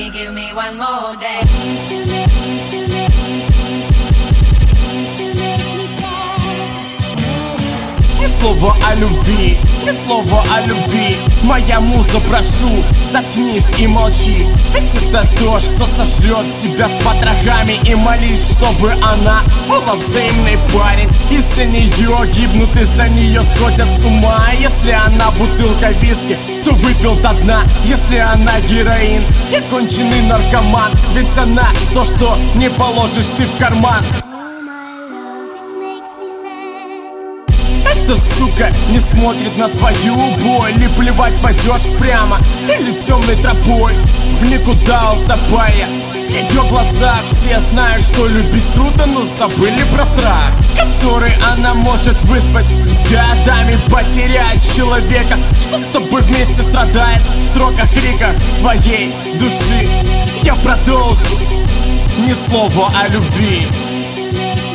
baby, give me one more day. Ни слова о любви, ни слова о любви. Моя муза, прошу, заткнись и молчи. Ведь это то, что сожрет тебя с потрохами. И молись, чтобы она была взаимной, парень. Если нее гибнут, из-за нее сходят с ума. Если она бутылка виски, то выпил до дна. Если она героин, я конченый наркоман. Ведь она то, что не положишь ты в карман. Эта сука не смотрит на твою боль. И плевать, пойдешь прямо или темной тропой в никуда утопая. В ее глазах все знают, что любить круто, но забыли про страх, который она может вызвать. С годами потерять человека, что с тобой вместе страдает. В строках крика твоей души я продолжу. Ни слова о любви.